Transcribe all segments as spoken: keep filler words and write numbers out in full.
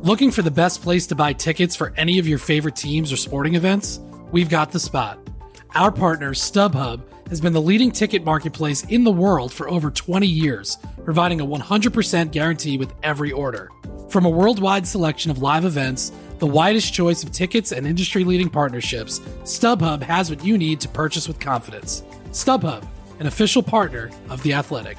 Looking for the best place to buy tickets for any of your favorite teams or sporting events? We've got the spot. Our partner, StubHub, has been the leading ticket marketplace in the world for over twenty years, providing a one hundred percent guarantee with every order. From a worldwide selection of live events, the widest choice of tickets and industry-leading partnerships, StubHub has what you need to purchase with confidence. StubHub, an official partner of The Athletic.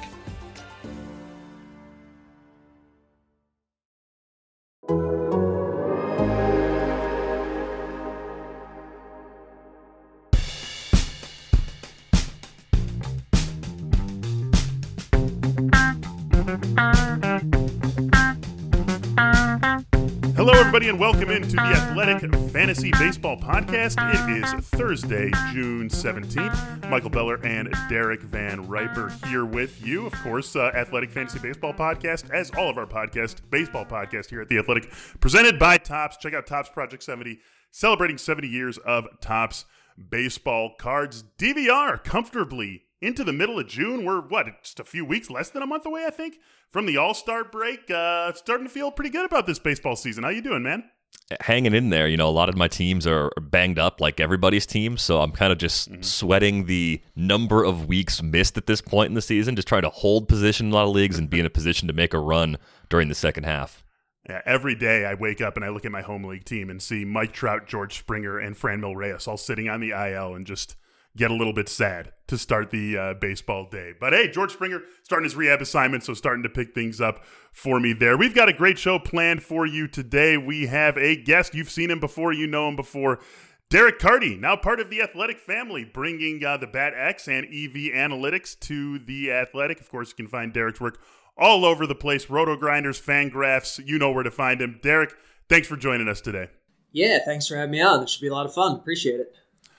Hello, everybody, and welcome into the Athletic Fantasy Baseball Podcast. It is Thursday, June seventeenth. Michael Beller and Derek Van Riper here with you. Of course, uh, Athletic Fantasy Baseball Podcast, as all of our podcasts, baseball podcast here at The Athletic, presented by Topps. Check out Topps Project seventy, celebrating seventy years of Topps baseball cards. D V R comfortably into the middle of June. We're, what, just a few weeks, less than a month away, I think, from the All-Star break. Uh, starting to feel pretty good about this baseball season. How you doing, man? Hanging in there. You know, a lot of my teams are banged up like everybody's team, so I'm kind of just mm-hmm. sweating the number of weeks missed at this point in the season, just trying to hold position in a lot of leagues and be in a position to make a run during the second half. Yeah, every day I wake up and I look at my home league team and see Mike Trout, George Springer, and Franmil Reyes all sitting on the I L and just get a little bit sad to start the uh, baseball day. But hey, George Springer starting his rehab assignment, so starting to pick things up for me there. We've got a great show planned for you today. We have a guest. You've seen him before. You know him before. Derek Carty, now part of the Athletic family, bringing uh, the Bat X and E V Analytics to the Athletic. Of course, you can find Derek's work all over the place. Roto Grinders, Fangraphs, you know where to find him. Derek, thanks for joining us today. Yeah, thanks for having me on. It should be a lot of fun. Appreciate it.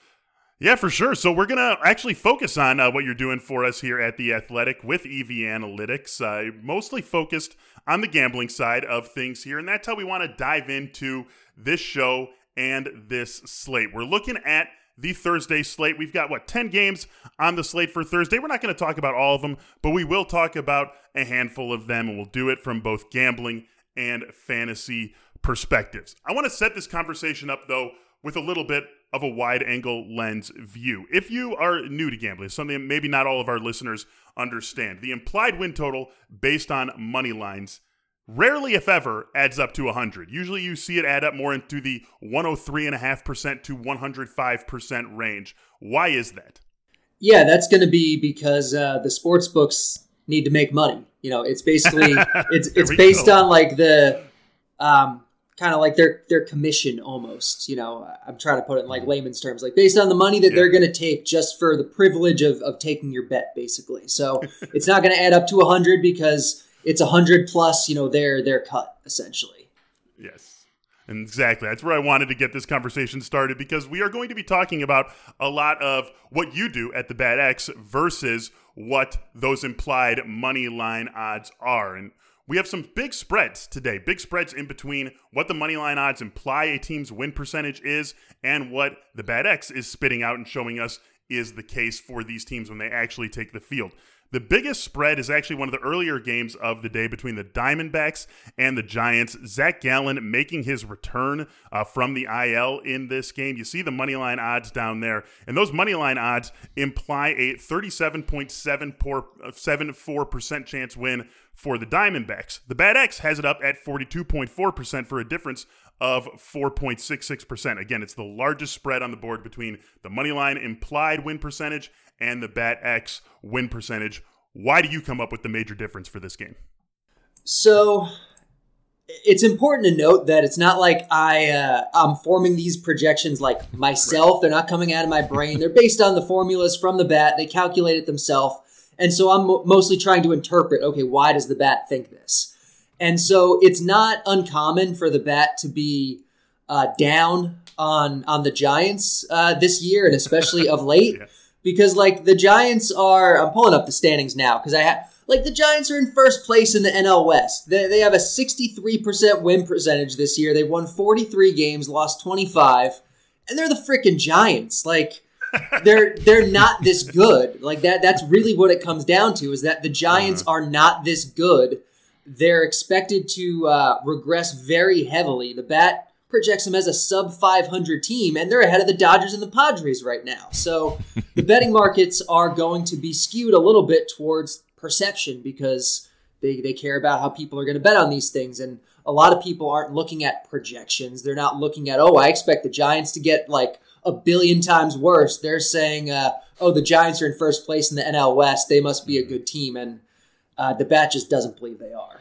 Yeah, for sure. So we're going to actually focus on uh, what you're doing for us here at The Athletic with E V Analytics, uh, mostly focused on the gambling side of things here. And that's how we want to dive into this show and this slate. We're looking at the Thursday slate. We've got, what, ten games on the slate for Thursday. We're not going to talk about all of them, but we will talk about a handful of them, and we'll do it from both gambling and fantasy perspectives. I want to set this conversation up, though, with a little bit of a wide-angle lens view. If you are new to gambling, something maybe not all of our listeners understand, the implied win total based on money lines rarely, if ever, adds up to one hundred. Usually you see it add up more into the one hundred three point five percent to one hundred five percent range. Why is that? Yeah, that's going to be because uh, the sports books need to make money. You know, it's basically, it's it's based go. on like the... Um, kind of like their their commission almost, you know, I'm trying to put it in like layman's terms, like based on the money that yeah. they're going to take just for the privilege of, of taking your bet, basically. So it's not going to add up to one hundred because it's one hundred plus, you know, their their cut, essentially. Yes, and exactly. That's where I wanted to get this conversation started, because we are going to be talking about a lot of what you do at the Bat X versus what those implied money line odds are. And we have some big spreads today, big spreads in between what the money line odds imply a team's win percentage is and what the Bat X is spitting out and showing us is the case for these teams when they actually take the field. The biggest spread is actually one of the earlier games of the day between the Diamondbacks and the Giants. Zach Gallen making his return uh, from the I L in this game. You see the money line odds down there, and those money line odds imply a thirty-seven point seven four percent chance win for the Diamondbacks. The Bat X has it up at forty-two point four percent for a difference of four point six six percent. Again, it's the largest spread on the board between the money line implied win percentage and the Bat X win percentage. Why do you come up with the major difference for this game? So it's important to note that it's not like I, uh, I'm forming these projections like myself. Right. They're not coming out of my brain. They're based on the formulas from the Bat. They calculate it themselves. And so I'm mo- mostly trying to interpret, okay, why does the Bat think this? And so it's not uncommon for the Bat to be uh, down on on the Giants uh, this year, and especially of late. Yeah. Because, like, the Giants are... I'm pulling up the standings now because I have... Like, the Giants are in first place in the N L West. They, they have a sixty-three percent win percentage this year. They've won forty-three games, lost twenty-five. And they're the freaking Giants. Like, they're they're not this good. Like, that. that's really what it comes down to, is that the Giants uh-huh. are not this good. they're expected to uh, regress very heavily. The Bat projects them as a sub five hundred team, and they're ahead of the Dodgers and the Padres right now. So the betting markets are going to be skewed a little bit towards perception because they, they care about how people are going to bet on these things. And a lot of people aren't looking at projections. They're not looking at, oh, I expect the Giants to get like a billion times worse. They're saying, uh, oh, the Giants are in first place in the N L West. They must be a good team. And uh, the Bat just doesn't believe they are.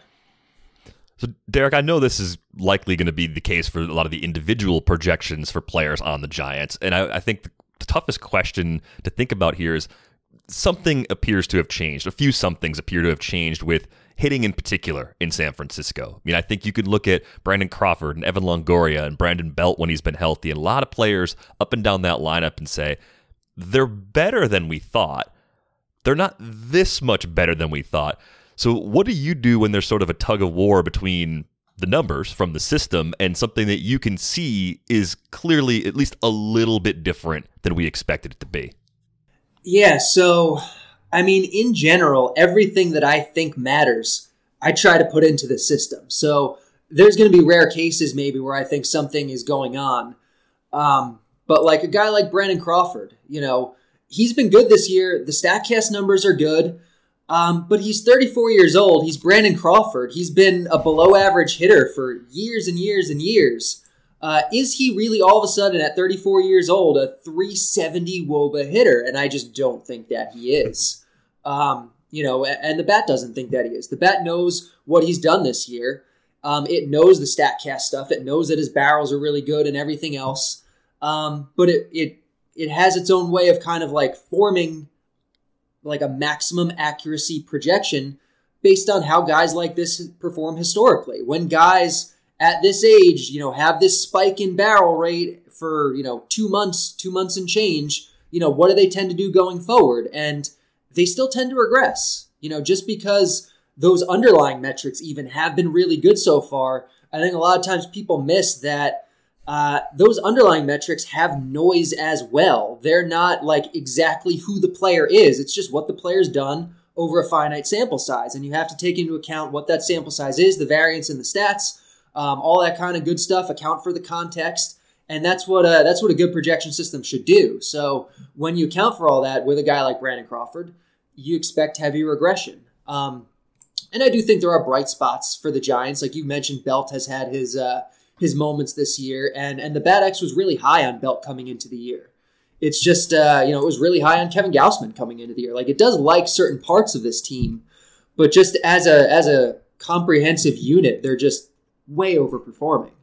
So, Derek, I know this is likely going to be the case for a lot of the individual projections for players on the Giants. And I, I think the, the toughest question to think about here is something appears to have changed. A few somethings appear to have changed with hitting in particular in San Francisco. I mean, I think you could look at Brandon Crawford and Evan Longoria and Brandon Belt when he's been healthy, and a lot of players up and down that lineup and say, they're better than we thought. They're not this much better than we thought. So what do you do when there's sort of a tug of war between the numbers from the system and something that you can see is clearly at least a little bit different than we expected it to be? Yeah, so, I mean, in general, everything that I think matters, I try to put into the system. So there's going to be rare cases maybe where I think something is going on. Um, but like a guy like Brandon Crawford, you know, he's been good this year. The StatCast numbers are good. Um, but he's thirty-four years old. He's Brandon Crawford. He's been a below-average hitter for years and years and years. Uh, is he really all of a sudden at thirty-four years old a three seventy W O B A hitter? And I just don't think that he is. Um, you know, and the Bat doesn't think that he is. The Bat knows what he's done this year. Um, it knows the StatCast stuff. It knows that his barrels are really good and everything else. Um, but it it it has its own way of kind of like forming like a maximum accuracy projection based on how guys like this perform historically. When guys at this age, you know, have this spike in barrel rate for, you know, two months, two months and change, you know, what do they tend to do going forward? And they still tend to regress, you know, just because those underlying metrics even have been really good so far. I think a lot of times people miss that Uh, those underlying metrics have noise as well. They're not like exactly who the player is. It's just what the player's done over a finite sample size. And you have to take into account what that sample size is, the variance in the stats, um, all that kind of good stuff, account for the context. And that's what a, that's what a good projection system should do. So when you account for all that with a guy like Brandon Crawford, you expect heavy regression. Um, and I do think there are bright spots for the Giants. Like you mentioned, Belt has had his... Uh, his moments this year, and and the Bat X was really high on Belt coming into the year. It's just, uh, you know, it was really high on Kevin Gausman coming into the year. Like, it does like certain parts of this team, but just as a as a comprehensive unit, they're just way overperforming.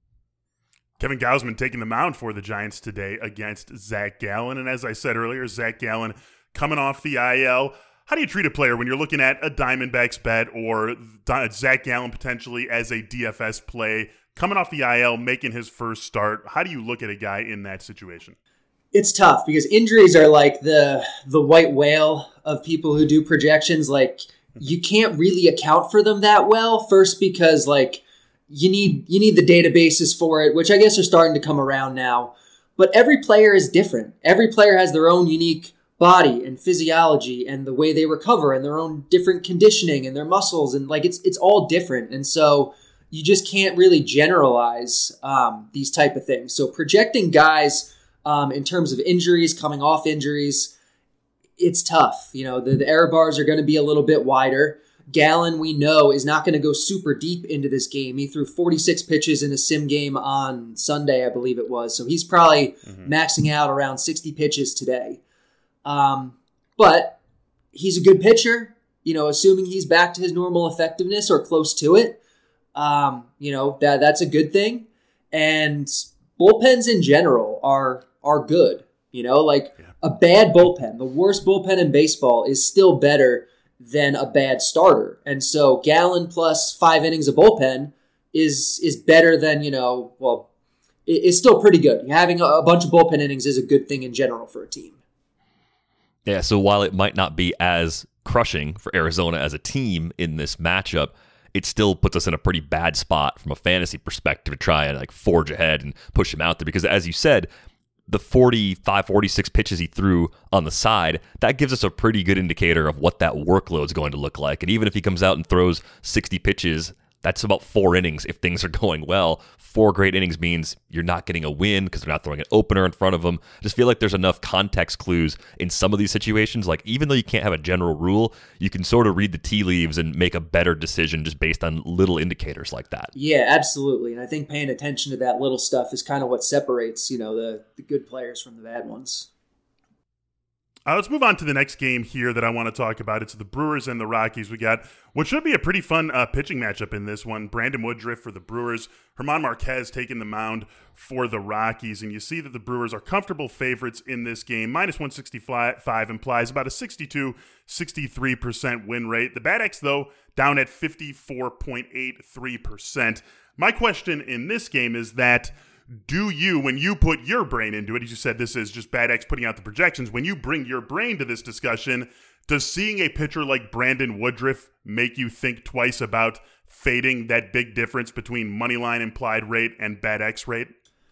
Kevin Gausman taking the mound for the Giants today against Zach Gallen, and as I said earlier, Zach Gallen coming off the I L. How do you treat a player when you're looking at a Diamondbacks bet or Zach Gallen potentially as a D F S play? Coming off the I L, making his first start, how do you look at a guy in that situation? It's tough because injuries are like the the white whale of people who do projections. Like, you can't really account for them that well. First, because like you need you need the databases for it, which I guess are starting to come around now. But every player is different. Every player has their own unique body and physiology and the way they recover and their own different conditioning and their muscles, and like it's it's all different. And so you just can't really generalize um, these type of things. So projecting guys um, in terms of injuries, coming off injuries, it's tough. You know, the, the error bars are going to be a little bit wider. Gallen, we know, is not going to go super deep into this game. He threw forty-six pitches in a sim game on Sunday, I believe it was. So he's probably mm-hmm. maxing out around sixty pitches today. Um, but he's a good pitcher, you know, assuming he's back to his normal effectiveness or close to it. Um, you know, that that's a good thing. And bullpens in general are are good. You know, like yeah. a bad bullpen, the worst bullpen in baseball is still better than a bad starter. And so Gallen plus five innings of bullpen is is better than, you know, well, it, it's still pretty good. Having a, a bunch of bullpen innings is a good thing in general for a team. Yeah, so while it might not be as crushing for Arizona as a team in this matchup, it still puts us in a pretty bad spot from a fantasy perspective to try and like forge ahead and push him out there. Because as you said, the forty-five, forty-six pitches he threw on the side, that gives us a pretty good indicator of what that workload is going to look like. And even if he comes out and throws sixty pitches, that's about four innings if things are going well. Four great innings means you're not getting a win because they're not throwing an opener in front of them. I just feel like there's enough context clues in some of these situations. Like, even though you can't have a general rule, you can sort of read the tea leaves and make a better decision just based on little indicators like that. Yeah, absolutely. And I think paying attention to that little stuff is kind of what separates, you know, the, the good players from the bad ones. Uh, let's move on to the next game here that I want to talk about. It's the Brewers and the Rockies. We got what should be a pretty fun uh, pitching matchup in this one. Brandon Woodruff for the Brewers, German Marquez taking the mound for the Rockies. And you see that the Brewers are comfortable favorites in this game. Minus one sixty-five implies about a sixty-two, sixty-three percent win rate. The Bad X, though, down at fifty-four point eight three percent. My question in this game is that, do you, when you put your brain into it, as you said, this is just Bad X putting out the projections, when you bring your brain to this discussion, does seeing a pitcher like Brandon Woodruff make you think twice about fading that big difference between moneyline implied rate and Bad X rate?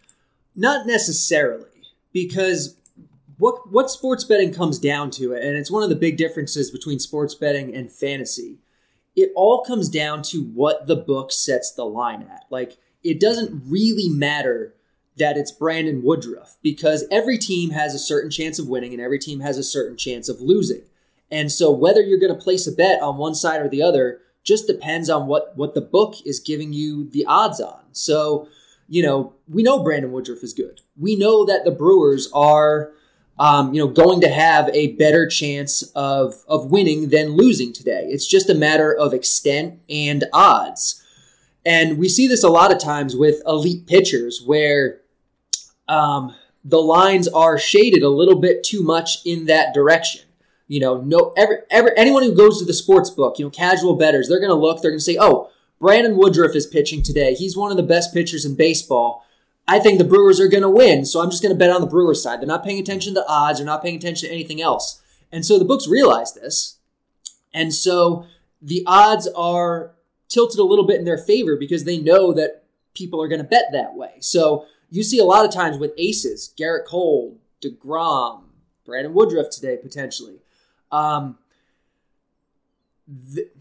Not necessarily, because what what sports betting comes down to, and it's one of the big differences between sports betting and fantasy, it all comes down to what the book sets the line at. Like, it doesn't really matter that it's Brandon Woodruff because every team has a certain chance of winning and every team has a certain chance of losing. And so whether you're going to place a bet on one side or the other just depends on what, what the book is giving you the odds on. So, you know, we know Brandon Woodruff is good. We know that the Brewers are, um, you know, going to have a better chance of, of winning than losing today. It's just a matter of extent and odds. And we see this a lot of times with elite pitchers where um, the lines are shaded a little bit too much in that direction. You know, no, every, every, anyone who goes to the sports book, you know, casual bettors, they're going to look, they're going to say, oh, Brandon Woodruff is pitching today. He's one of the best pitchers in baseball. I think the Brewers are going to win, so I'm just going to bet on the Brewers side. They're not paying attention to odds. They're not paying attention to anything else. And so the books realize this. And so the odds are tilted a little bit in their favor because they know that people are going to bet that way. So you see a lot of times with aces, Garrett Cole, DeGrom, Brandon Woodruff today potentially. Um, the,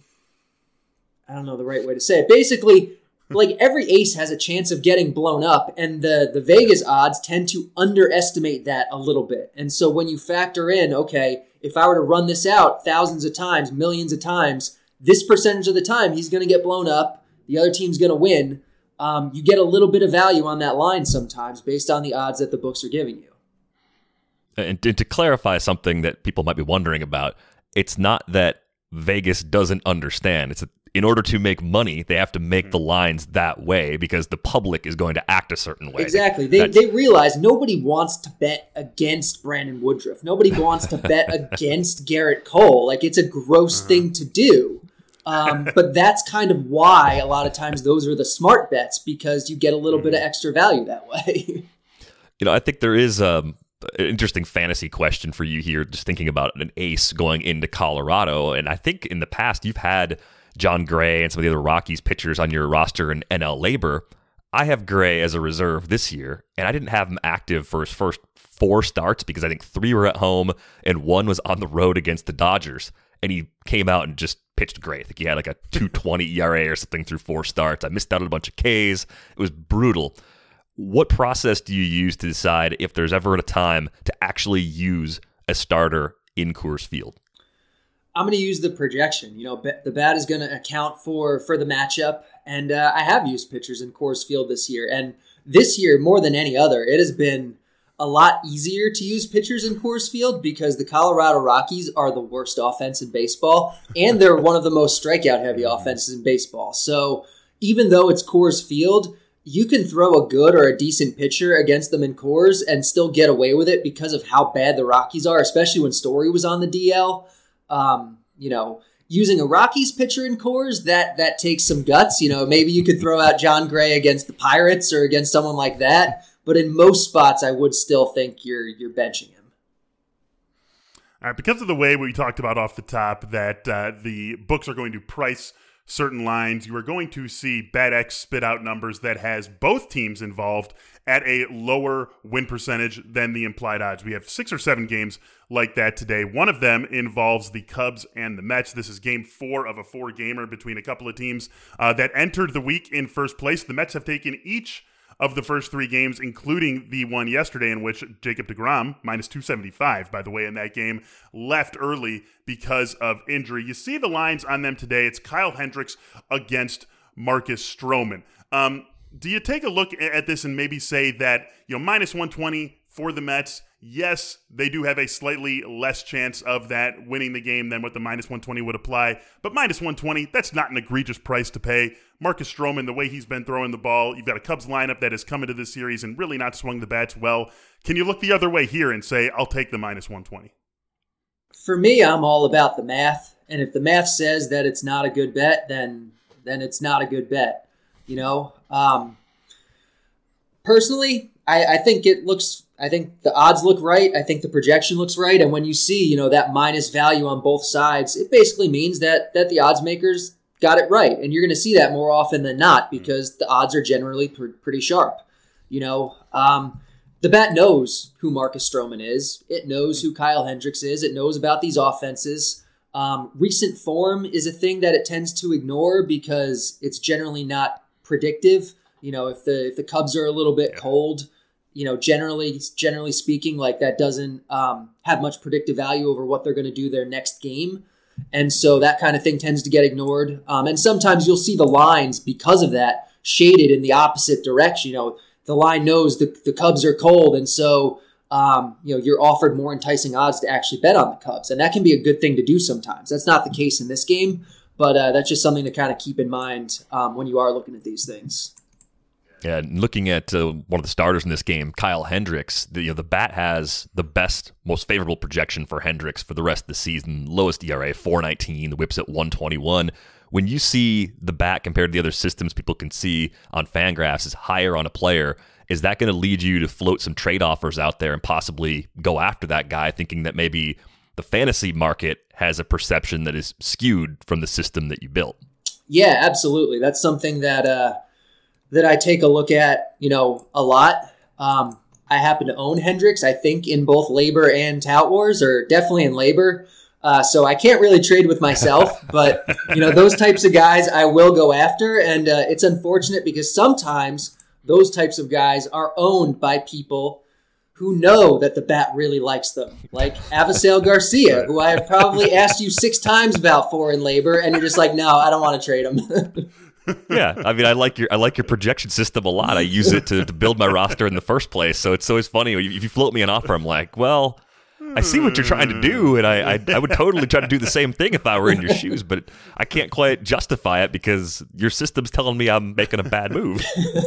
I don't know the right way to say it. Basically, like every ace has a chance of getting blown up, and the, the Vegas odds tend to underestimate that a little bit. And so when you factor in, okay, if I were to run this out thousands of times, millions of times, this percentage of the time he's going to get blown up, the other team's going to win, um, you get a little bit of value on that line sometimes based on the odds that the books are giving you. And to clarify something that people might be wondering about, it's not that Vegas doesn't understand. It's that in order to make money, they have to make the lines that way because the public is going to act a certain way. Exactly. They, they realize nobody wants to bet against Brandon Woodruff. Nobody wants to bet against Garrett Cole. Like, it's a gross uh-huh. thing to do. Um, but that's kind of why a lot of times those are the smart bets because you get a little mm-hmm. bit of extra value that way. You know, I think there is um, an interesting fantasy question for you here, just thinking about an ace going into Colorado. And I think in the past you've had John Gray and some of the other Rockies pitchers on your roster in N L Labor. I have Gray as a reserve this year, and I didn't have him active for his first four starts because I think three were at home and one was on the road against the Dodgers. And he came out and just pitched great. I think he had like a two twenty E R A or something through four starts. I missed out on a bunch of Ks. It was brutal. What process do you use to decide if there's ever a time to actually use a starter in Coors Field? I'm going to use the projection. You know, the bat is going to account for, for the matchup. And uh, I have used pitchers in Coors Field this year. And this year, more than any other, it has been a lot easier to use pitchers in Coors Field because the Colorado Rockies are the worst offense in baseball. And they're one of the most strikeout-heavy offenses in baseball. So even though it's Coors Field, you can throw a good or a decent pitcher against them in Coors and still get away with it because of how bad the Rockies are, especially when Story was on the D L. Um, you know, using a Rockies pitcher in Coors, that that takes some guts. You know, maybe you could throw out John Gray against the Pirates or against someone like that. But in most spots, I would still think you're you're benching him. All right, because of the way we talked about off the top that uh, the books are going to price certain lines, you are going to see BetX spit out numbers that has both teams involved at a lower win percentage than the implied odds. We have six or seven games like that today. One of them involves the Cubs and the Mets. This is game four of a four-gamer between a couple of teams uh, that entered the week in first place. The Mets have taken each of the first three games, including the one yesterday in which Jacob deGrom, minus two seventy-five, by the way, in that game, left early because of injury. You see the lines on them today. It's Kyle Hendricks against Marcus Stroman. Um, do you take a look at this and maybe say that, you know, minus one twenty for the Mets, yes, they do have a slightly less chance of that winning the game than what the minus one twenty would apply, but minus one twenty, that's not an egregious price to pay. Marcus Stroman, the way he's been throwing the ball, you've got a Cubs lineup that has come into this series and really not swung the bats well. Can you look the other way here and say, I'll take the minus one twenty? For me, I'm all about the math, and if the math says that it's not a good bet, then then it's not a good bet. You know, um, personally, I, I think it looks. I think the odds look right. I think the projection looks right, and when you see, you know, that minus value on both sides, it basically means that that the odds makers got it right, and you're going to see that more often than not because the odds are generally pr- pretty sharp. You know, um, the bet knows who Marcus Stroman is. It knows who Kyle Hendricks is. It knows about these offenses. Um, recent form is a thing that it tends to ignore because it's generally not predictive. You know, if the if the Cubs are a little bit cold, you know, generally generally speaking, like that doesn't um, have much predictive value over what they're going to do their next game. And so that kind of thing tends to get ignored. Um, and sometimes you'll see the lines because of that shaded in the opposite direction. You know, the line knows the, the Cubs are cold. And so, um, you know, you're offered more enticing odds to actually bet on the Cubs. And that can be a good thing to do sometimes. That's not the case in this game. But uh, that's just something to kind of keep in mind um, when you are looking at these things. Yeah, and looking at uh, one of the starters in this game, Kyle Hendricks, the, you know, the bat has the best, most favorable projection for Hendricks for the rest of the season. Lowest E R A, four nineteen, the whip's at one twenty-one. When you see the bat compared to the other systems people can see on Fangraphs is higher on a player, is that going to lead you to float some trade offers out there and possibly go after that guy, thinking that maybe the fantasy market has a perception that is skewed from the system that you built? Yeah, absolutely. That's something that uh, that I take a look at, you know, a lot. Um, I happen to own Hendricks, I think, in both Labor and Tout Wars, or definitely in Labor. Uh, so I can't really trade with myself, but, you know, those types of guys I will go after. And uh, it's unfortunate because sometimes those types of guys are owned by people who know that the bat really likes them, like Avisail Garcia, who I have probably asked you six times about for in Labor, and you're just like, no, I don't want to trade him. Yeah, I mean, I like your I like your projection system a lot. I use it to, to build my roster in the first place, so it's always funny. If you float me an offer, I'm like, well, I see what you're trying to do, and I, I I would totally try to do the same thing if I were in your shoes, but I can't quite justify it because your system's telling me I'm making a bad move.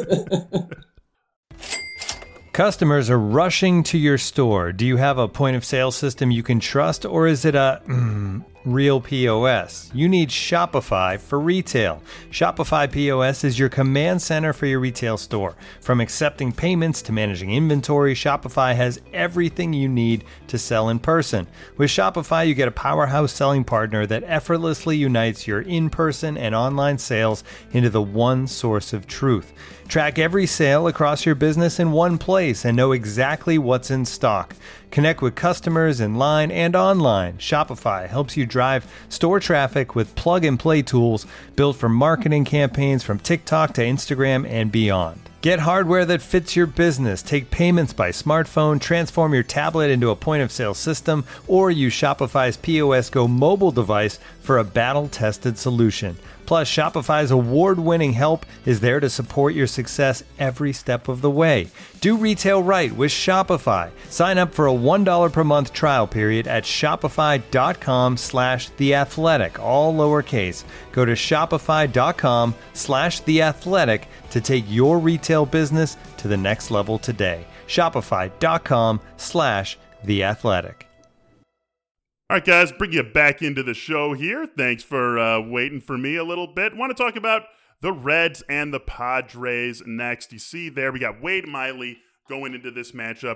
Customers are rushing to your store. Do you have a point of sale system you can trust, or is it a mm, real P O S? You need Shopify for retail. Shopify P O S is your command center for your retail store. From accepting payments to managing inventory, Shopify has everything you need to sell in person. With Shopify, you get a powerhouse selling partner that effortlessly unites your in-person and online sales into the one source of truth. Track every sale across your business in one place and know exactly what's in stock. Connect with customers in line and online. Shopify helps you drive store traffic with plug-and-play tools built for marketing campaigns from TikTok to Instagram and beyond. Get hardware that fits your business. Take payments by smartphone, transform your tablet into a point-of-sale system, or use Shopify's P O S Go mobile device for a battle-tested solution. Plus, Shopify's award-winning help is there to support your success every step of the way. Do retail right with Shopify. Sign up for a one dollar per month trial period at shopify.com slash theathletic, all lowercase. Go to shopify.com slash theathletic to take your retail business to the next level today. Shopify.com slash theathletic. All right, guys, bring you back into the show here. Thanks for uh, waiting for me a little bit. Want to talk about the Reds and the Padres next. You see there, we got Wade Miley going into this matchup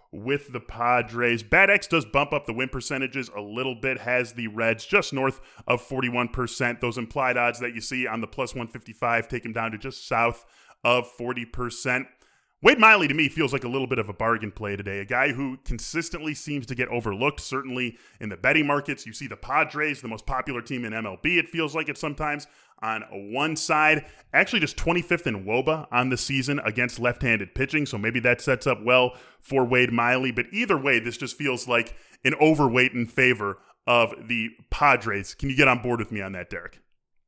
with the Padres. BatX does bump up the win percentages a little bit, has the Reds just north of forty-one percent. Those implied odds that you see on the plus one fifty-five take them down to just south of forty percent. Wade Miley, to me, feels like a little bit of a bargain play today. A guy who consistently seems to get overlooked, certainly in the betting markets. You see the Padres, the most popular team in M L B, it feels like it sometimes, on one side. Actually just twenty-fifth in W O B A on the season against left-handed pitching, so maybe that sets up well for Wade Miley. But either way, this just feels like an overweight in favor of the Padres. Can you get on board with me on that, Derek?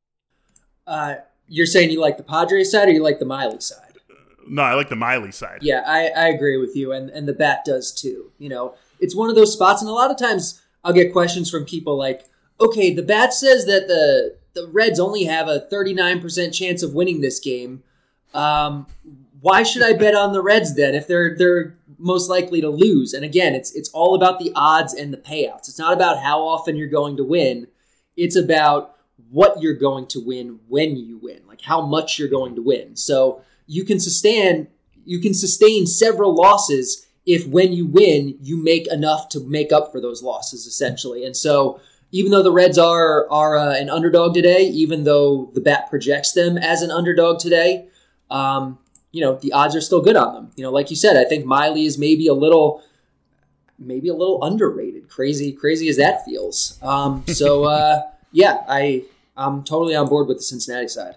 Uh, you're saying you like the Padres side or you like the Miley side? No, I like the Miley side. Yeah, I, I agree with you, and, and the bat does too. You know, it's one of those spots, and a lot of times I'll get questions from people like, okay, the bat says that the the Reds only have a thirty-nine percent chance of winning this game. Um, why should I bet on the Reds then if they're they're most likely to lose? And again, it's it's all about the odds and the payouts. It's not about how often you're going to win. It's about what you're going to win when you win, like how much you're going to win. So you can sustain you can sustain several losses if when you win, you make enough to make up for those losses, essentially. And so even though the Reds are are uh, an underdog today, even though the bat projects them as an underdog today, um, you know, the odds are still good on them. You know, like you said, I think Miley is maybe a little maybe a little underrated, crazy, crazy as that feels. Um, so, uh, yeah, I, I'm totally on board with the Cincinnati side.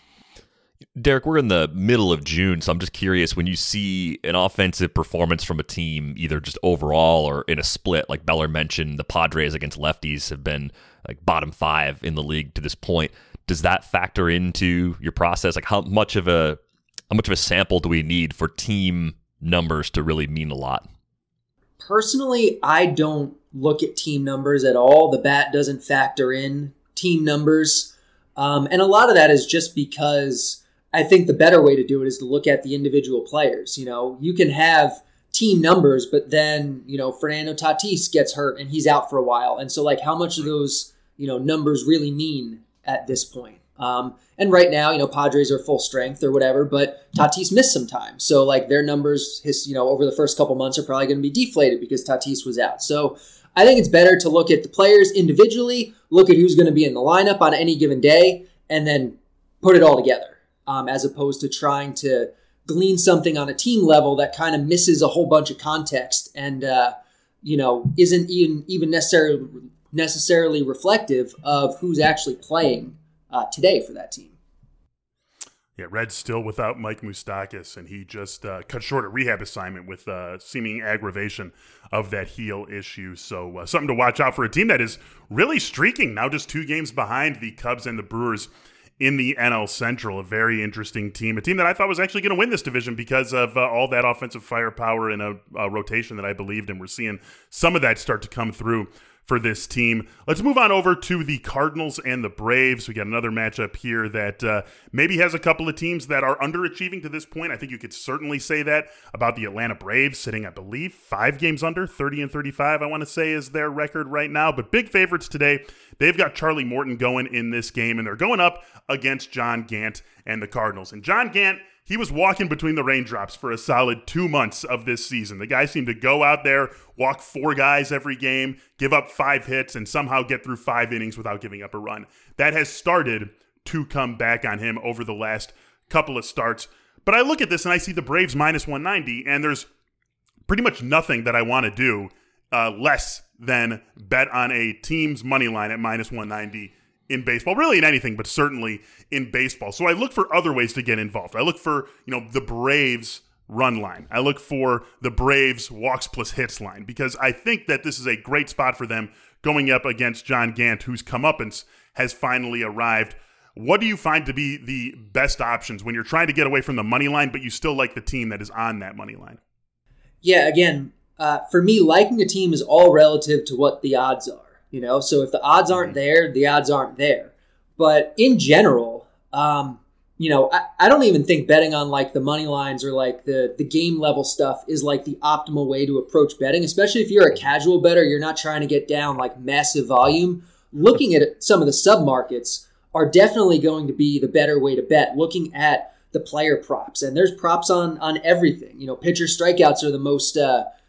Derek, we're in the middle of June, so I'm just curious, when you see an offensive performance from a team, either just overall or in a split, like Beller mentioned, the Padres against lefties have been like bottom five in the league to this point. Does that factor into your process? Like how much of a how much of a sample do we need for team numbers to really mean a lot? Personally, I don't look at team numbers at all. The bat doesn't factor in team numbers. Um, and a lot of that is just because I think the better way to do it is to look at the individual players. You know, you can have team numbers, but then, you know, Fernando Tatis gets hurt and he's out for a while. And so, like, how much do those, you know, numbers really mean at this point? Um, and right now, you know, Padres are full strength or whatever, but Tatis missed some time. So, like, their numbers, his, you know, over the first couple months are probably going to be deflated because Tatis was out. So I think it's better to look at the players individually, look at who's going to be in the lineup on any given day, and then put it all together. Um, as opposed to trying to glean something on a team level that kind of misses a whole bunch of context and, uh, you know, isn't even even necessarily necessarily reflective of who's actually playing uh, today for that team. Yeah, Reds still without Mike Moustakas, and he just uh, cut short a rehab assignment with uh, seeming aggravation of that heel issue. So uh, something to watch out for a team that is really streaking, now just two games behind the Cubs and the Brewers in the N L Central. A very interesting team, a team that I thought was actually going to win this division because of uh, all that offensive firepower and a, a rotation that I believed in. We're seeing some of that start to come through for this team. Let's move on over to the Cardinals and the Braves. We got another matchup here that uh, maybe has a couple of teams that are underachieving to this point. I think you could certainly say that about the Atlanta Braves, sitting, I believe, five games under, thirty and thirty-five, I want to say, is their record right now. But big favorites today. They've got Charlie Morton going in this game, and they're going up against John Gant and the Cardinals. And John Gant, he was walking between the raindrops for a solid two months of this season. The guy seemed to go out there, walk four guys every game, give up five hits, and somehow get through five innings without giving up a run. That has started to come back on him over the last couple of starts. But I look at this and I see the Braves minus one ninety, and there's pretty much nothing that I want to do uh, less than bet on a team's money line at minus one ninety in baseball, really in anything, but certainly in baseball. So I look for other ways to get involved. I look for, you know, the Braves run line. I look for the Braves walks plus hits line because I think that this is a great spot for them going up against John Gant, whose comeuppance has finally arrived. What do you find to be the best options when you're trying to get away from the money line, but you still like the team that is on that money line? Yeah, again, uh, for me, liking a team is all relative to what the odds are. You know, so if the odds aren't there, the odds aren't there. But in general, um, you know, I, I don't even think betting on like the money lines or like the, the game level stuff is like the optimal way to approach betting, especially if you're a casual bettor, you're not trying to get down like massive volume. Looking at some of the sub-markets are definitely going to be the better way to bet, looking at the player props. And there's props on on everything. You know, pitcher strikeouts are the most uh,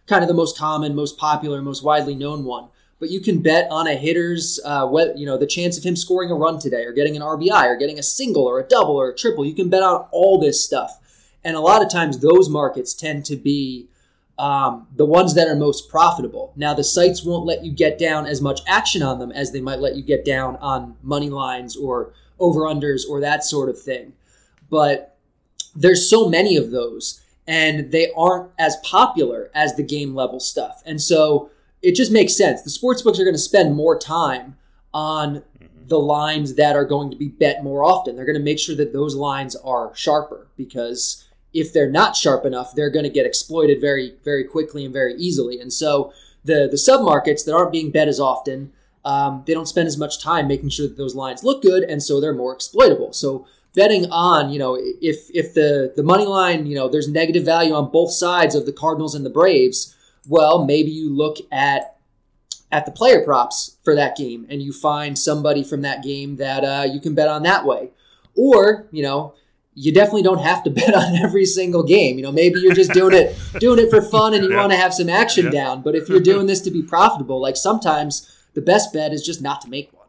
kind of the most common, most popular, most widely known one. But you can bet on a hitter's, uh, what, you know, the chance of him scoring a run today, or getting an R B I, or getting a single, or a double, or a triple. You can bet on all this stuff. And a lot of times those markets tend to be um, the ones that are most profitable. Now, the sites won't let you get down as much action on them as they might let you get down on money lines or over-unders or that sort of thing. But there's so many of those, and they aren't as popular as the game level stuff. And so it just makes sense. The sportsbooks are going to spend more time on the lines that are going to be bet more often. They're going to make sure that those lines are sharper, because if they're not sharp enough, they're going to get exploited very, very quickly and very easily. And so the, the sub-markets that aren't being bet as often, um, they don't spend as much time making sure that those lines look good, and so they're more exploitable. So betting on, you know, if if the, the money line, you know, there's negative value on both sides of the Cardinals and the Braves, well, maybe you look at at the player props for that game, and you find somebody from that game that uh, you can bet on that way. Or, you know, you definitely don't have to bet on every single game. You know, maybe you're just doing it doing it for fun and you yeah. want to have some action yeah. down. But if you're doing this to be profitable, like sometimes the best bet is just not to make one.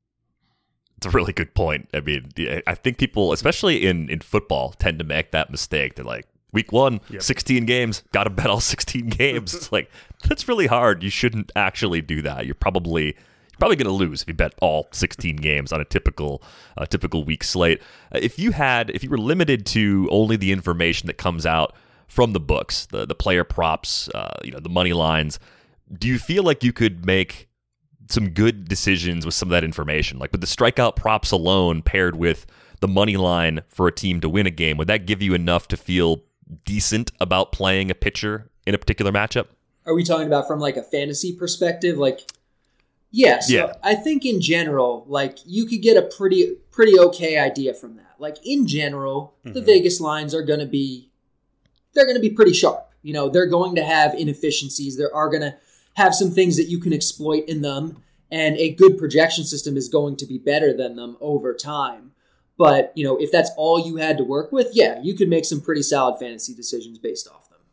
It's a really good point. I mean, I think people, especially in, in football, tend to make that mistake. They're like, week one, yep. sixteen games, got to bet all sixteen games. It's like, that's really hard. You shouldn't actually do that. You're probably you're probably going to lose if you bet all sixteen games on a typical uh, typical week slate. Uh, if you had, if you were limited to only the information that comes out from the books, the the player props, uh, you know, the money lines, do you feel like you could make some good decisions with some of that information? Like with the strikeout props alone paired with the money line for a team to win a game, would that give you enough to feel decent about playing a pitcher in a particular matchup? Are we talking about from like a fantasy perspective? Like, yes. Yeah, so yeah. I think in general, like you could get a pretty, pretty okay idea from that. Like in general, mm-hmm. the Vegas lines are going to be, they're going to be pretty sharp. You know, they're going to have inefficiencies. There are going to have some things that you can exploit in them, and a good projection system is going to be better than them over time. But, you know, if that's all you had to work with, yeah, you could make some pretty solid fantasy decisions based off them.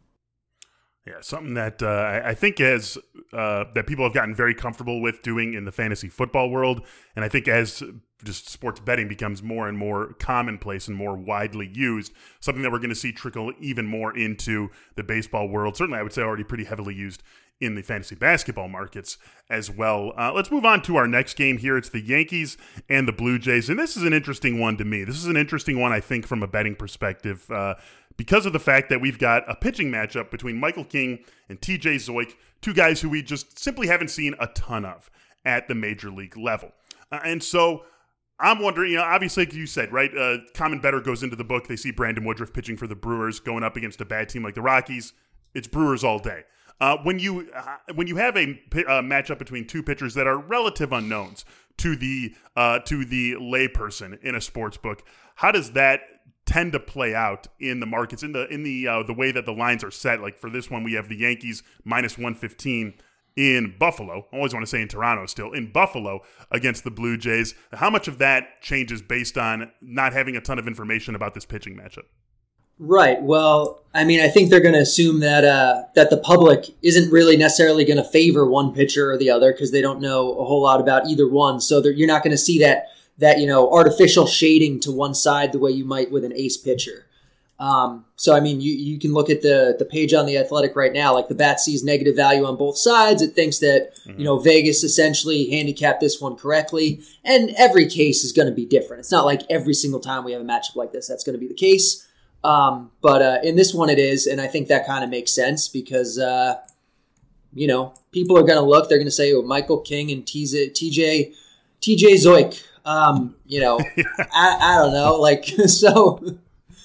Yeah, something that uh, I think as uh, that people have gotten very comfortable with doing in the fantasy football world, and I think as just sports betting becomes more and more commonplace and more widely used, something that we're going to see trickle even more into the baseball world. Certainly, I would say already pretty heavily used in the fantasy basketball markets as well. Uh, let's move on to our next game here. It's the Yankees and the Blue Jays, and this is an interesting one to me. This is an interesting one, I think, from a betting perspective, uh, because of the fact that we've got a pitching matchup between Michael King and T J Zeuch, two guys who we just simply haven't seen a ton of at the major league level. Uh, and so I'm wondering, you know, obviously, like you said, right, uh, common bettor goes into the book. They see Brandon Woodruff pitching for the Brewers going up against a bad team like the Rockies. It's Brewers all day. Uh, when you uh, when you have a uh, matchup between two pitchers that are relative unknowns to the uh, to the layperson in a sports book, how does that tend to play out in the markets, in the in the uh, the way that the lines are set? Like for this one, we have the Yankees minus one fifteen in Buffalo. I always want to say in Toronto still, in Buffalo against the Blue Jays. How much of that changes based on not having a ton of information about this pitching matchup? Right. Well, I mean, I think they're going to assume that uh, that the public isn't really necessarily going to favor one pitcher or the other because they don't know a whole lot about either one. So you're not going to see that that you know artificial shading to one side the way you might with an ace pitcher. Um, so I mean, you you can look at the the page on the Athletic right now. Like the bat sees negative value on both sides. It thinks that mm-hmm. you know Vegas essentially handicapped this one correctly, and every case is going to be different. It's not like every single time we have a matchup like this that's going to be the case. Um, but uh, in this one it is, and I think that kind of makes sense because, uh, you know, people are going to look, they're going to say, oh, Michael King and T J, T J, T J Zeuch, um, you know, I, I don't know, like, so,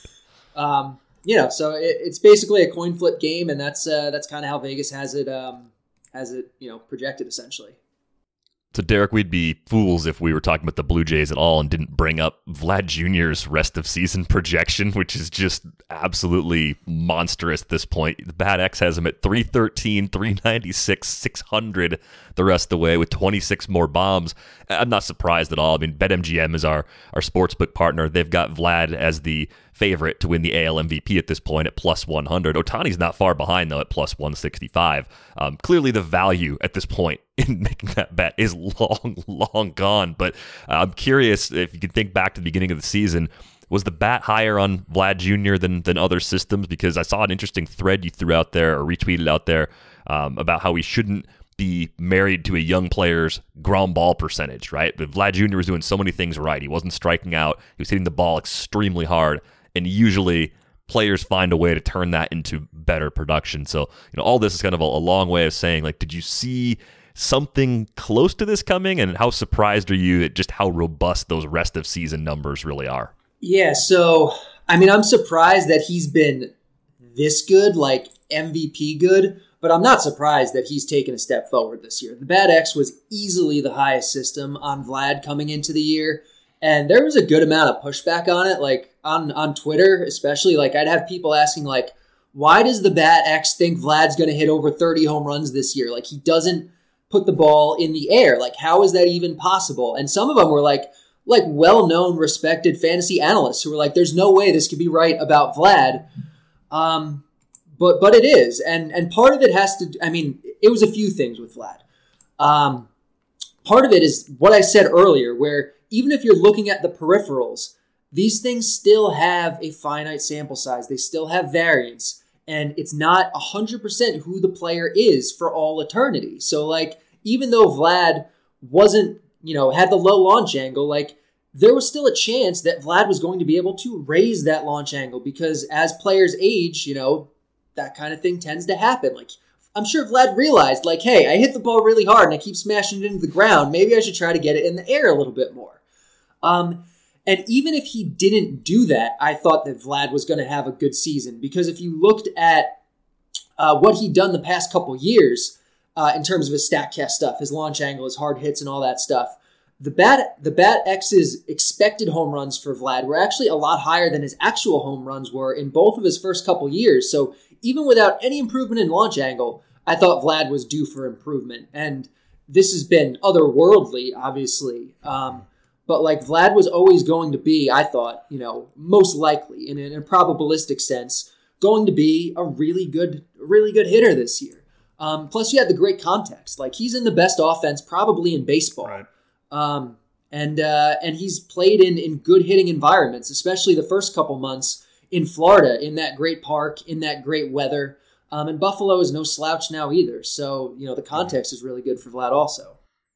um, you know, so it, it's basically a coin flip game, and that's, uh, that's kind of how Vegas has it, um, has it, you know, projected essentially. So, Derek, we'd be fools if we were talking about the Blue Jays at all and didn't bring up Vlad Junior's rest of season projection, which is just absolutely monstrous at this point. The Bat X has him at three thirteen, three ninety-six, six hundred the rest of the way with twenty-six more bombs. I'm not surprised at all. I mean, BetMGM is our, our sportsbook partner. They've got Vlad as the favorite to win the A L M V P at this point at plus one hundred. Ohtani's not far behind, though, at plus one sixty-five. Um, clearly, the value at this point in making that bet is long, long gone. But uh, I'm curious if you can think back to the beginning of the season. Was the bat higher on Vlad Junior than than other systems? Because I saw an interesting thread you threw out there or retweeted out there um, about how we shouldn't be married to a young player's ground ball percentage, right? But Vlad Junior was doing so many things right. He wasn't striking out. He was hitting the ball extremely hard. And usually players find a way to turn that into better production. So, you know, all this is kind of a, a long way of saying, like, did you see something close to this coming? And how surprised are you at just how robust those rest of season numbers really are? Yeah, so, I mean, I'm surprised that he's been this good, like M V P good, but I'm not surprised that he's taken a step forward this year. The Bad X was easily the highest system on Vlad coming into the year, and there was a good amount of pushback on it, like on, on Twitter especially. Like, I'd have people asking, like, why does the Bad X think Vlad's going to hit over thirty home runs this year? Like, he doesn't put the ball in the air. Like, how is that even possible? And some of them were like, like well-known, respected fantasy analysts who were like, there's no way this could be right about Vlad. Um, but but it is. And and part of it has to, I mean, it was a few things with Vlad. Um, part of it is what I said earlier, where even if you're looking at the peripherals, these things still have a finite sample size. They still have variance. And it's not one hundred percent who the player is for all eternity. So, like, even though Vlad wasn't, you know, had the low launch angle, like, there was still a chance that Vlad was going to be able to raise that launch angle because as players age, you know, that kind of thing tends to happen. Like, I'm sure Vlad realized, like, hey, I hit the ball really hard and I keep smashing it into the ground. Maybe I should try to get it in the air a little bit more. Um, and even if he didn't do that, I thought that Vlad was going to have a good season because if you looked at uh, what he'd done the past couple years, Uh, in terms of his StatCast stuff, his launch angle, his hard hits, and all that stuff. The Bat the Bat X's expected home runs for Vlad were actually a lot higher than his actual home runs were in both of his first couple years. So even without any improvement in launch angle, I thought Vlad was due for improvement. And this has been otherworldly, obviously. Um, but like Vlad was always going to be, I thought, you know, most likely, in a, in a probabilistic sense, going to be a really good, really good hitter this year. Um, plus, you had the great context. Like, he's in the best offense probably in baseball. Right. Um, and uh, and he's played in, in good hitting environments, especially the first couple months in Florida, in that great park, in that great weather. Um, and Buffalo is no slouch now either. So, you know, the context is really good for Vlad also.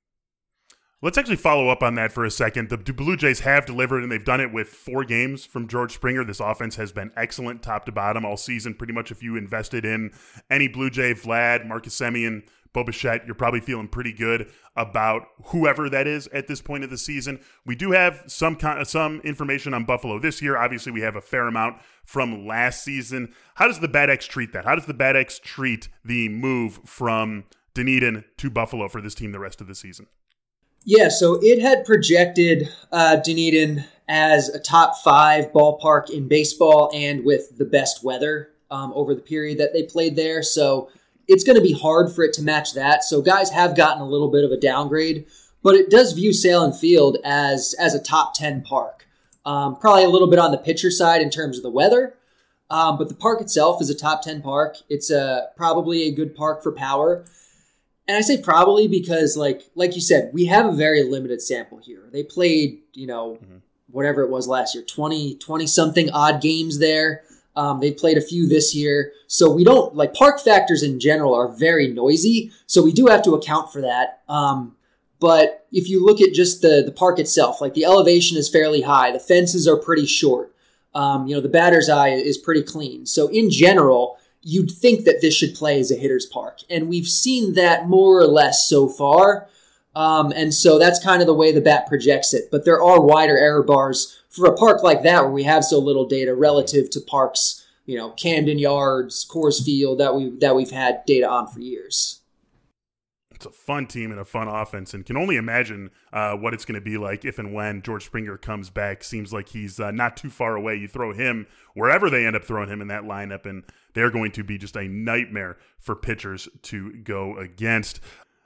Let's actually follow up on that for a second. The Blue Jays have delivered, and they've done it with four games from George Springer. This offense has been excellent top to bottom all season. Pretty much if you invested in any Blue Jay, Vlad, Marcus Semien, Bo Bichette, you're probably feeling pretty good about whoever that is at this point of the season. We do have some some information on Buffalo this year. Obviously, we have a fair amount from last season. How does the Bad X treat that? How does the Bad X treat the move from Dunedin to Buffalo for this team the rest of the season? Yeah, so it had projected uh, Dunedin as a top five ballpark in baseball and with the best weather um, over the period that they played there. So it's going to be hard for it to match that. So guys have gotten a little bit of a downgrade, but it does view Salem Field as, as a top ten park. Um, probably a little bit on the pitcher side in terms of the weather, um, but the park itself is a top ten park. It's a, probably a good park for power. And I say probably because, like like you said, we have a very limited sample here. They played, you know, mm-hmm. whatever it was last year, twenty, twenty-something odd games there. Um, they played a few this year. So we don't, like, park factors in general are very noisy. So we do have to account for that. Um, but if you look at just the, the park itself, like, the elevation is fairly high. The fences are pretty short. Um, you know, the batter's eye is pretty clean. So in general, you'd think that this should play as a hitter's park. And we've seen that more or less so far. Um, and so that's kind of the way the bat projects it. But there are wider error bars for a park like that where we have so little data relative to parks, you know, Camden Yards, Coors Field, that, we, that we've had data on for years. It's a fun team and a fun offense, and can only imagine uh, what it's going to be like if and when George Springer comes back. Seems like he's uh, not too far away. You throw him wherever they end up throwing him in that lineup, and they're going to be just a nightmare for pitchers to go against.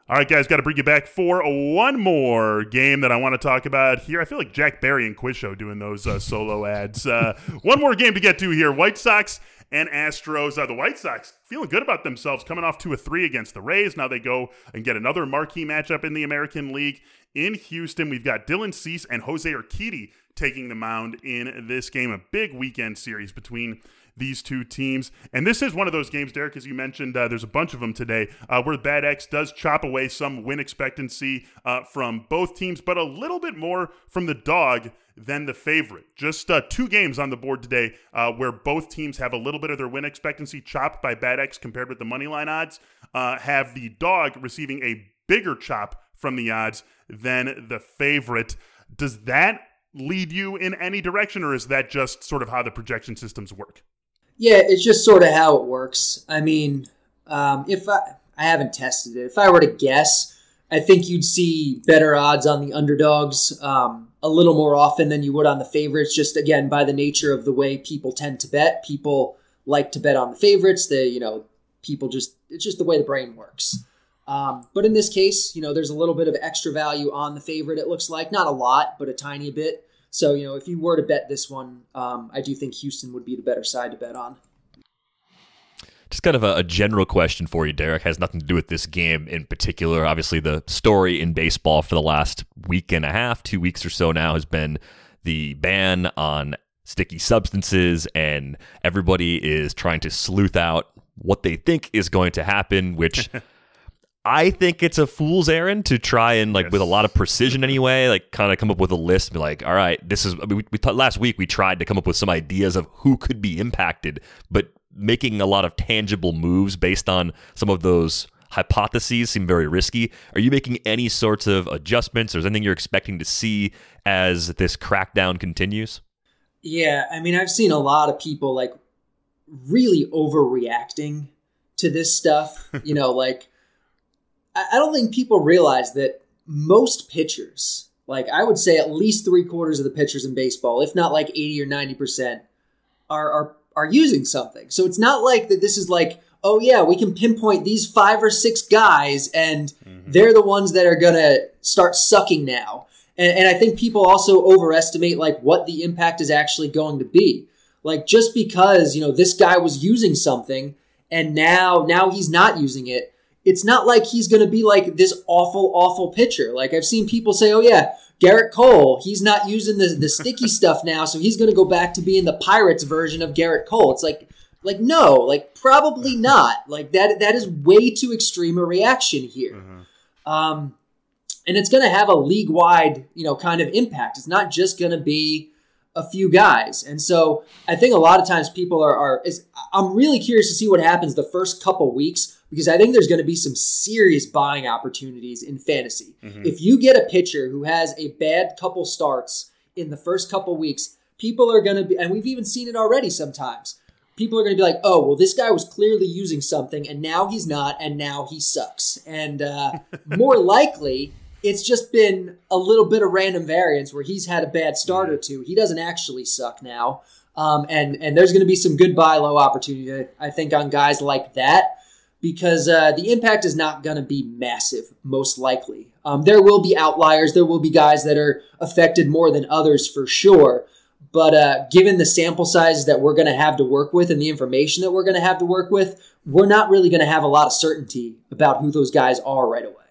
All right, guys, got to bring you back for one more game that I want to talk about here. I feel like Jack Barry and Quiz Show doing those uh, solo ads. Uh, one more game to get to here. White Sox and Astros. Uh, the White Sox feeling good about themselves, coming off two of three against the Rays. Now they go and get another marquee matchup in the American League in Houston. We've got Dylan Cease and Jose Urquidy taking the mound in this game. A big weekend series between these two teams. And this is one of those games, Derek, as you mentioned, uh, there's a bunch of them today, uh, where Bad X does chop away some win expectancy uh, from both teams, but a little bit more from the dog than the favorite. Just uh, two games on the board today uh, where both teams have a little bit of their win expectancy chopped by Bad X compared with the money line odds, uh, have the dog receiving a bigger chop from the odds than the favorite. Does that lead you in any direction, or is that just sort of how the projection systems work? Yeah, it's just sort of how it works. I mean, um, if I, I haven't tested it, if I were to guess, I think you'd see better odds on the underdogs um, a little more often than you would on the favorites, just again, by the nature of the way people tend to bet. People like to bet on the favorites. They, you know, people just, it's just the way the brain works. Um, but in this case, you know, there's a little bit of extra value on the favorite, it looks like. Not a lot, but a tiny bit. So, you know, if you were to bet this one, um, I do think Houston would be the better side to bet on. Just kind of a, a general question for you, Derek. Has nothing to do with this game in particular. Obviously, the story in baseball for the last week and a half, two weeks or so now, has been the ban on sticky substances, and everybody is trying to sleuth out what they think is going to happen, which I think it's a fool's errand to try and, like, yes. with a lot of precision anyway, like, kind of come up with a list and be like, all right, this is, I mean, we, we thought last week we tried to come up with some ideas of who could be impacted, but making a lot of tangible moves based on some of those hypotheses seem very risky. Are you making any sorts of adjustments, or is there anything you're expecting to see as this crackdown continues? Yeah, I mean, I've seen a lot of people, like, really overreacting to this stuff, you know, like, I don't think people realize that most pitchers, like I would say at least three quarters of the pitchers in baseball, if not like eighty or ninety percent, are, are, are using something. So it's not like that this is like, oh yeah, we can pinpoint these five or six guys and mm-hmm. they're the ones that are going to start sucking now. And, and I think people also overestimate like what the impact is actually going to be. Like just because, you know, this guy was using something and now, now he's not using it, it's not like he's going to be like this awful, awful pitcher. Like I've seen people say, oh yeah, Garrett Cole, he's not using the, the sticky stuff now, so he's going to go back to being the Pirates version of Garrett Cole. It's like, like no, like probably not. Like that, that is way too extreme a reaction here. Mm-hmm. Um, and it's going to have a league-wide, you know, kind of impact. It's not just going to be a few guys. And so I think a lot of times people are, are is, I'm really curious to see what happens the first couple weeks, because I think there's going to be some serious buying opportunities in fantasy. Mm-hmm. If you get a pitcher who has a bad couple starts in the first couple weeks, people are going to be, and we've even seen it already sometimes, people are going to be like, oh, well, this guy was clearly using something, and now he's not, and now he sucks. And uh, more likely, it's just been a little bit of random variance where he's had a bad start or two. He doesn't actually suck now. Um, and, and there's going to be some good buy low opportunity, I think, on guys like that, because uh, the impact is not going to be massive, most likely. Um, there will be outliers. There will be guys that are affected more than others for sure. But uh, given the sample sizes that we're going to have to work with and the information that we're going to have to work with, we're not really going to have a lot of certainty about who those guys are right away.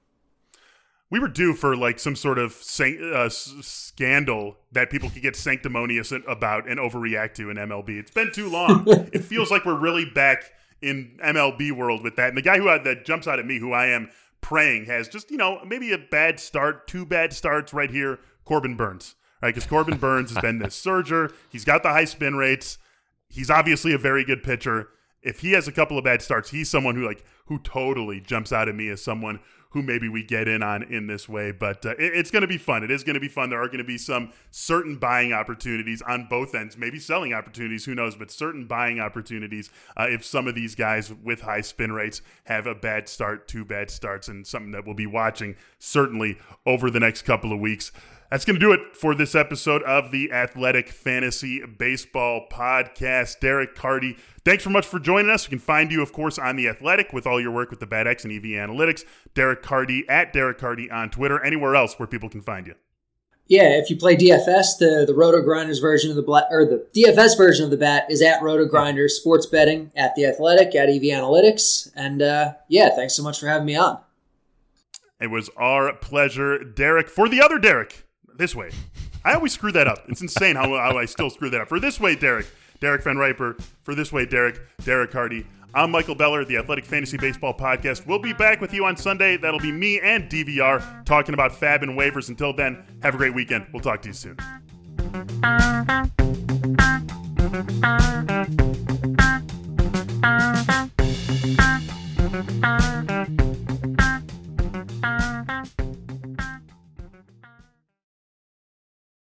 We were due for like some sort of san- uh, s- scandal that people could get sanctimonious about and overreact to in M L B. It's been too long. It feels like we're really back in M L B world with that. And the guy who uh, that jumps out at me, who I am praying has just, you know, maybe a bad start, two bad starts right here, Corbin Burns. Right, because Corbin Burns has been this surger. He's got the high spin rates. He's obviously a very good pitcher. If he has a couple of bad starts, he's someone who like who totally jumps out at me as someone who maybe we get in on in this way. But uh, it, it's going to be fun. It is going to be fun. There are going to be some certain buying opportunities on both ends, maybe selling opportunities, who knows, but certain buying opportunities uh, if some of these guys with high spin rates have a bad start, two bad starts, and something that we'll be watching certainly over the next couple of weeks. That's going to do it for this episode of the Athletic Fantasy Baseball Podcast. Derek Carty, thanks so much for joining us. We can find you, of course, on The Athletic with all your work with the Bad X and E V Analytics. Derek Derek Carty at Derek Carty on Twitter. Anywhere else where people can find you? Yeah, if you play D F S, the the Roto Grinders version of the Bla- or the D F S version of the bat is at Roto Grinders, sports betting at The Athletic, at E V Analytics. And uh, yeah, thanks so much for having me on. It was our pleasure, Derek. For the other Derek, this way. I always screw that up. It's insane how, how I still screw that up. For this way, Derek, Derek Van Riper. For this way, Derek, Derek Carty. I'm Michael Beller, the Athletic Fantasy Baseball Podcast. We'll be back with you on Sunday. That'll be me and D V R talking about fab and waivers. Until then, have a great weekend. We'll talk to you soon.